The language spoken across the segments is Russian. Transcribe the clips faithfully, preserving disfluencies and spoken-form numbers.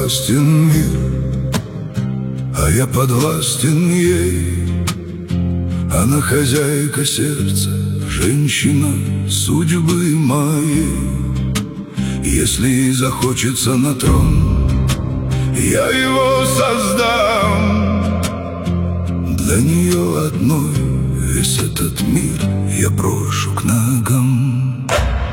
подвластен мир, а я подвластен ей. Она хозяйка сердца, женщина судьбы моей. Если ей захочется на трон, я его создам. Для нее одной весь этот мир я брошу к ногам.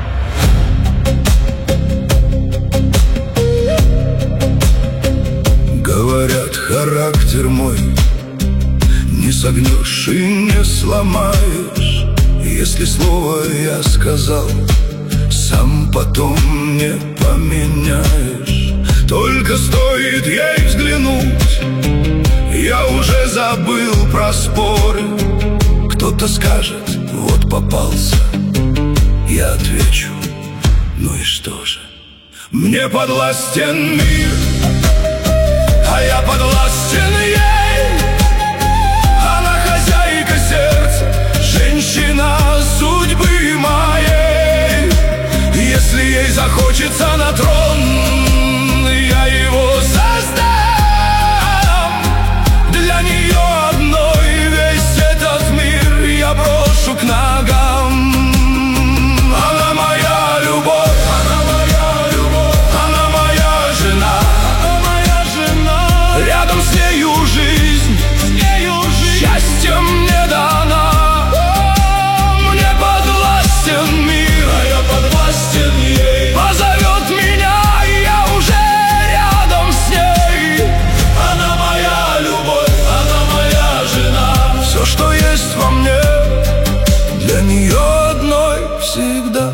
Говорят, характер мой не согнешь и не сломаешь. Если слово я сказал, сам потом не поменяешь. Только стоит ей взглянуть, я уже забыл про споры. Кто-то скажет, вот попался. Я отвечу, ну и что же? Мне подвластен мир, а я подвластен ей. Она хозяйка сердца, женщина судьбы моей. Если ей захочется на трон, я его создам. Для нее одной весь этот мир я брошу к ногам. Она моя любовь, она моя любовь, она моя жена, она моя жена. Рядом с нею жизнь, с нею жизнь, счастье мне дана. Мне подвластен мир, а я подвластен ей. Позовет меня, и я уже рядом с ней. Она моя любовь, она моя жена. Все, что есть во мне, для нее одной всегда.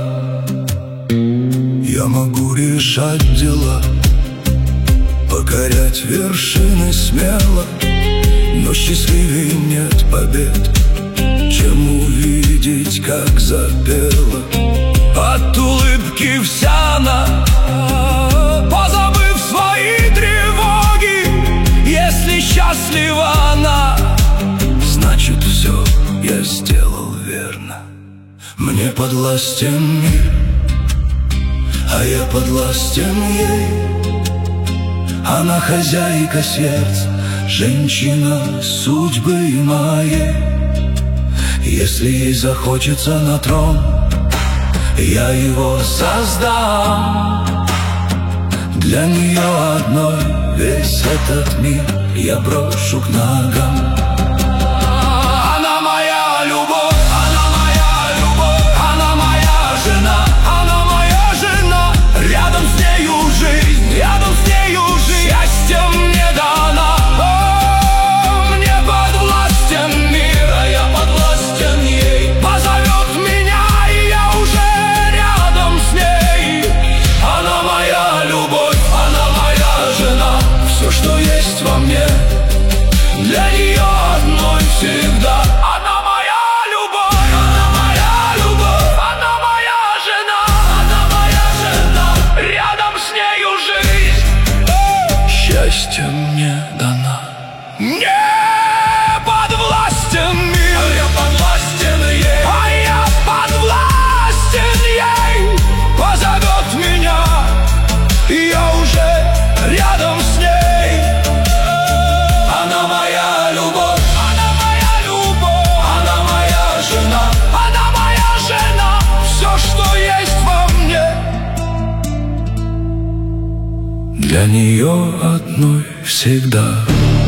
Я могу решать дела, покорять вершины смело, но счастливее нет побед, чем увидеть, как запела. От улыбки вся она, позабыв свои тревоги. Если счастлива она, значит все я сделал верно. Мне подвластен мир, а я подвластен ей. Она хозяйка сердца, женщина судьбы моей. Если ей захочется на трон, я его создам. Для нее одной весь этот мир я брошу к ногам. Она моя любовь, она моя любовь, она моя жена, она моя жена. Рядом с нею жизнь, рядом с нею жизнь, счастье мне дана. О, мне подвластен мир, а я подвластен ей. Позовет меня, и я уже рядом с ней. Она моя любовь, она моя жена. Все, что есть во мне, для нее одной всегда. Она моя любовь, она моя любовь, она моя жена, она моя жена. Рядом с нею жизнь, счастье мне дана. Не подвластен мир, а я подвластен ей, а я подвластен ей. Позовет меня, и я уже рядом с ней. Она моя любовь, она моя любовь, она моя жена, она моя жена. Все, что есть во мне, для нее одной всегда.